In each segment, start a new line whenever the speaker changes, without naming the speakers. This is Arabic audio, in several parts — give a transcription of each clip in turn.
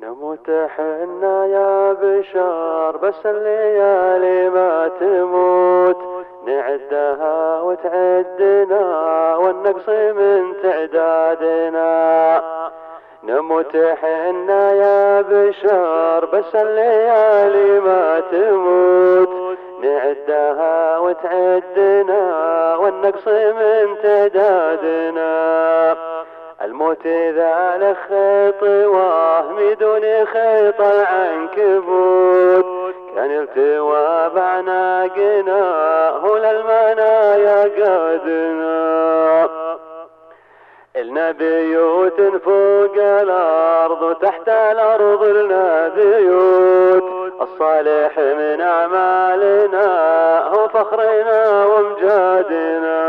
نموت حنا يا بشار بس الليالي ما تموت، نعدها وتعدنا والنقص من تعدادنا. نموت حنا يا بشار بس الليالي ما تموت، نعدها وتعدنا والنقص من تعدادنا. الموت ذا خطواه بدون خيط العنكبوت، كان التوى بعناقنا هو للمنايا قادنا. إلنا بيوت فوق الأرض وتحت الأرض لنا بيوت، الصالح من أعمالنا هو فخرنا وامجادنا.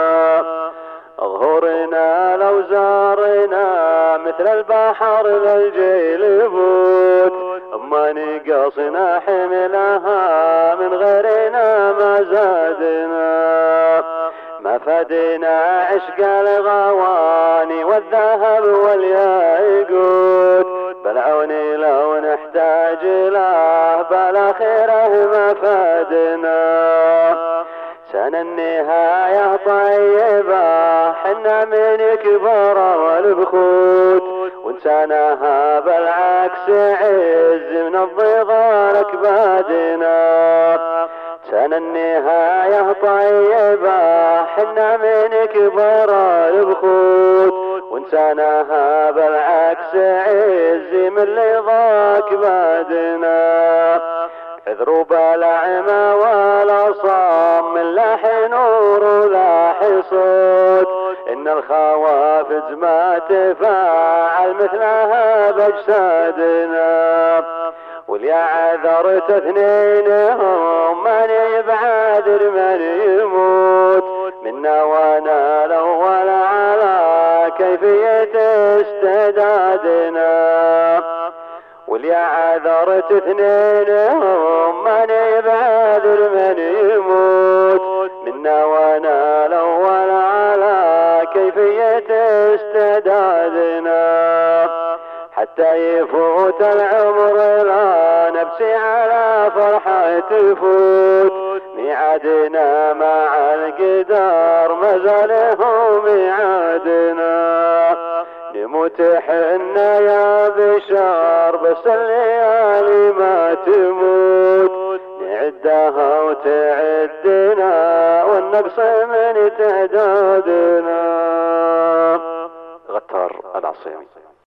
ظهورنا لو زارنا مثل البحر للجيل بوت، اما نقصنا حملها من غيرنا ما زادنا. ما فدنا عشق الغواني والذهب والياقوت، بالعون لو نحتاج له بالاخره ما فادنا. سنة النهاية طيبة حنا من كبر والبخوت، وانسانها بالعكس عز من الضغار اكبادنا. سنة النهاية طيبة حنا من كبر البخوت، وانسانها بالعكس عز من لظى اكبادنا. عذروا بالعمى والأصام من لاح نور ولاح صوت، إن الخوافز ما تفاعل مثلها بأجسادنا. وليا عذرت اثنينهم من يبعادر من يموت، منا وانا الأول على كيفية استعدادنا. وليا عذرت اثنينهم من يبعادر من يموت، منا وانا الأول على كيفية استعدادنا. حتى يفوت العمر لا نبسي على فرحة تفوت، ميعادنا مع القدر مازاله ميعادنا. نموت حنا يا بشار بس الليالي ما تموت، نعدها وتعدنا والنقص من تعدادنا. غتار العصيمي.